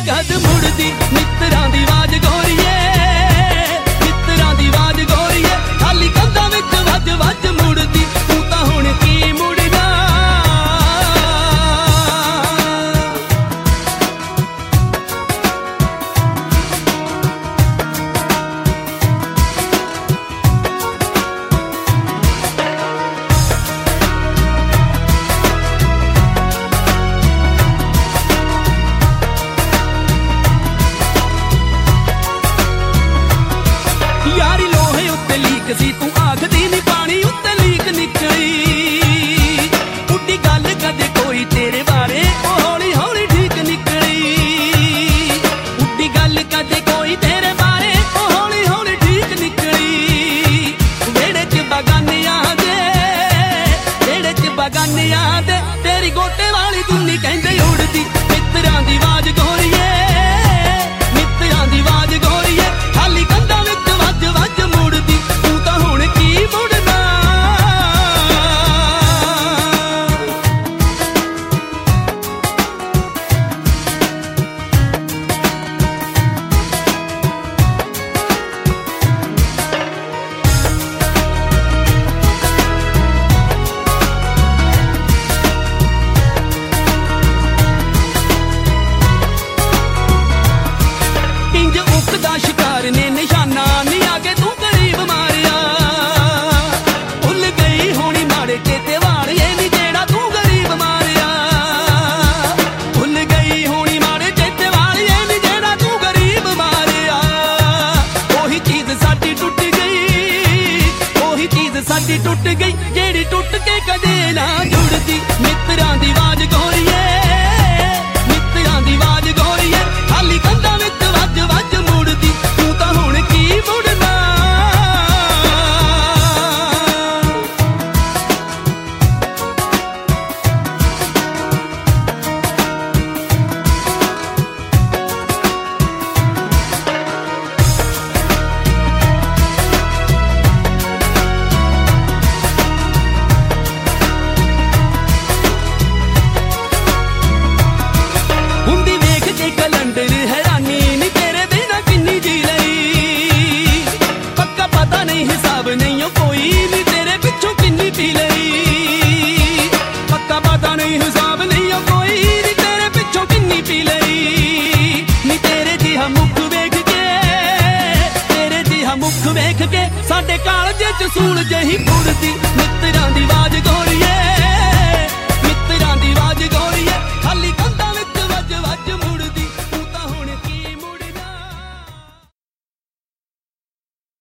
कद मुड़दी मित्तरां दी आवाज गोरीए मित्तरां दी आवाज गोरीए खाली कंधां विच वज वज मुड़दी तू तां हुण की मुड़दा यारी लोहे उत्ते लीक सी तू आखदी नी पानी उत्ते लीक निकली उड्डी गल कदे कोई तेरे बारे ओ हौली हौली ठीक निकली उड्डी गल कदे कोई तेरे बारे ओ हौली हौली ठीक निकली वेड़े च बगानियां दे वेड़े च बगानियां दे तेरी गोटे वाली दुन्नी कहंदे उड़दी मित्तरां दी आवाज गोरीए मित्तरां दी आवाज गोरीए खाली कंधां विच वज वज मुड़दी तू तां हुण की मुड़दा इंज उकदा शिकार ने निशाना नी आके तू करीब मारिया भुल गई होनी माड़े चेते वालिए नी जेड़ा तू गरीब मारिया भुल गई होनी माड़े चेते वालिए नी जेड़ा तू गरीब मारिया ओही चीज साडी टुट गई ओही चीज साडी टुट गई जेड़ी टुट के कदे ना जुड़दी मित्तरां दी आवाज गोरीए मित्तरां दी आवाज गोरीए खाली कंधां विच वज वज मुड़दी तू तां हुण की मुड़दा हुंदी वेख के कलंडर हैरानी नी तेरे बिना किन्नी जी लई पक्का पता नहीं हिसाब नहीं ओ कोई नी तेरे पिछों किन्नी पी लई पक्का पता नहीं हिसाब नहीं ओ कोई नी तेरे पिछों किन्नी पी लई नी तेरे जिहा मुख वेख के तेरे जिहा मुख वेख के साडे कालजे च सूल जही पुड़दी मित्तरां दी आवाज